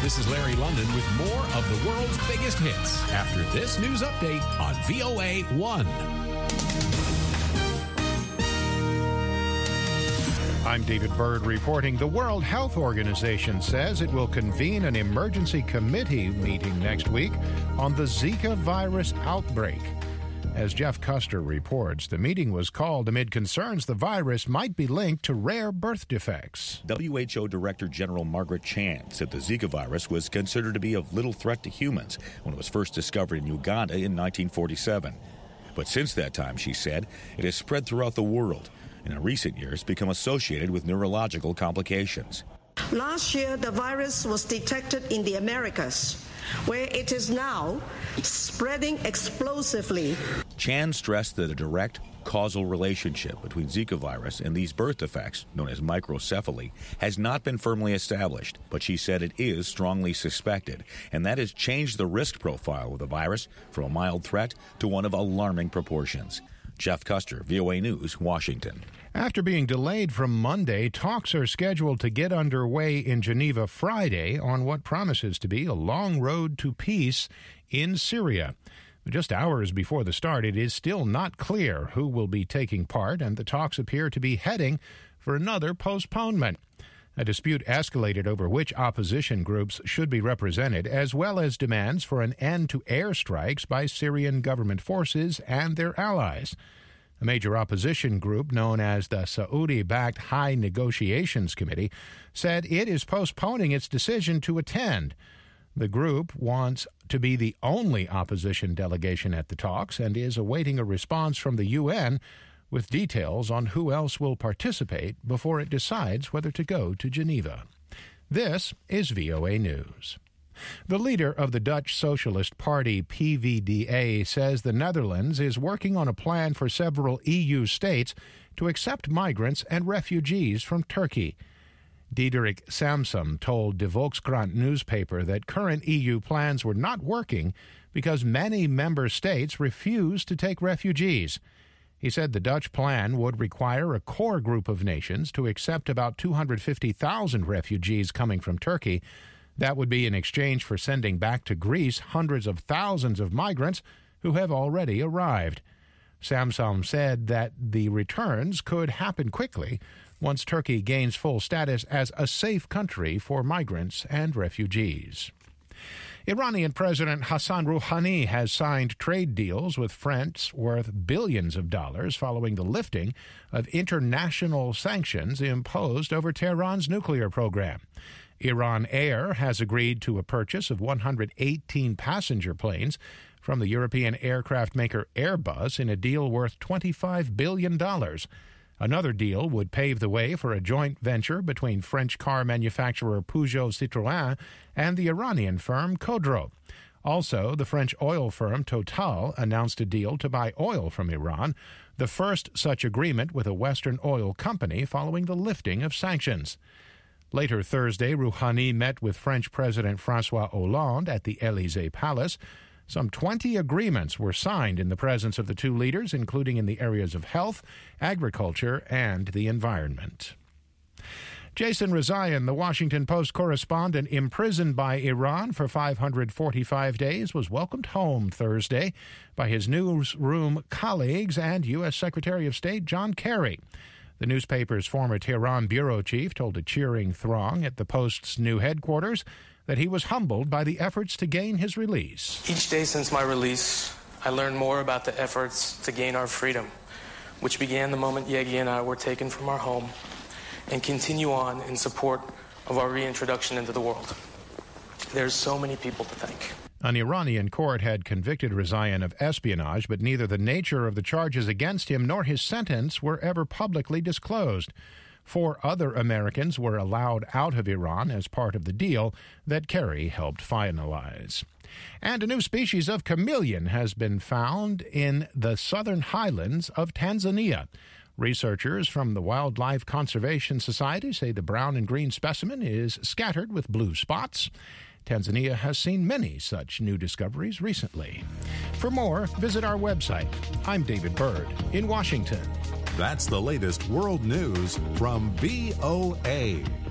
This is Larry London with more of the world's biggest hits after this news update on VOA 1. I'm David Byrd reporting. The World Health Organization says it will convene an emergency committee meeting next week on the Zika virus outbreak. As Jeff Custer reports, the meeting was called amid concerns the virus might be linked to rare birth defects. WHO Director General Margaret Chan said the Zika virus was considered to be of little threat to humans when it was first discovered in Uganda in 1947. But since that time, she said, it has spread throughout the world and in recent years become associated with neurological complications. Last year, the virus was detected in the Americas, where it is now spreading explosively. Chan stressed that a direct causal relationship between Zika virus and these birth defects, known as microcephaly, has not been firmly established, but she said it is strongly suspected, and that has changed the risk profile of the virus from a mild threat to one of alarming proportions. Jeff Custer, VOA News, Washington. After being delayed from Monday, talks are scheduled to get underway in Geneva Friday on what promises to be a long road to peace in Syria. Just hours before the start, it is still not clear who will be taking part, and the talks appear to be heading for another postponement. A dispute escalated over which opposition groups should be represented, as well as demands for an end to airstrikes by Syrian government forces and their allies. A major opposition group known as the Saudi-backed High Negotiations Committee said it is postponing its decision to attend. The group wants to be the only opposition delegation at the talks and is awaiting a response from the UN with details on who else will participate before it decides whether to go to Geneva. This is VOA News. The leader of the Dutch Socialist Party, PVDA, says the Netherlands is working on a plan for several EU states to accept migrants and refugees from Turkey. Diederik Samsom told De Volkskrant newspaper that current EU plans were not working because many member states refuse to take refugees. He said the Dutch plan would require a core group of nations to accept about 250,000 refugees coming from Turkey. That would be in exchange for sending back to Greece hundreds of thousands of migrants who have already arrived. Samsom said that the returns could happen quickly once Turkey gains full status as a safe country for migrants and refugees. Iranian President Hassan Rouhani has signed trade deals with France worth billions of dollars following the lifting of international sanctions imposed over Tehran's nuclear program. Iran Air has agreed to a purchase of 118 passenger planes from the European aircraft maker Airbus in a deal worth $25 billion. Another deal would pave the way for a joint venture between French car manufacturer Peugeot Citroën and the Iranian firm Khodro. Also, the French oil firm Total announced a deal to buy oil from Iran, the first such agreement with a Western oil company following the lifting of sanctions. Later Thursday, Rouhani met with French President François Hollande at the Élysée Palace. Some 20 agreements were signed in the presence of the two leaders, including in the areas of health, agriculture, and the environment. Jason Rezaian, the Washington Post correspondent imprisoned by Iran for 545 days, was welcomed home Thursday by his newsroom colleagues and U.S. Secretary of State John Kerry. The newspaper's former Tehran bureau chief told a cheering throng at the Post's new headquarters that he was humbled by the efforts to gain his release. Each day since my release, I learned more about the efforts to gain our freedom, which began the moment Yegi and I were taken from our home, and continue on in support of our reintroduction into the world. There's so many people to thank. An Iranian court had convicted Rezaian of espionage, but neither the nature of the charges against him nor his sentence were ever publicly disclosed. 4 other Americans were allowed out of Iran as part of the deal that Kerry helped finalize. And a new species of chameleon has been found in the southern highlands of Tanzania. Researchers from the Wildlife Conservation Society say the brown and green specimen is scattered with blue spots. Tanzania has seen many such new discoveries recently. For more, visit our website. I'm David Byrd in Washington. That's the latest world news from VOA.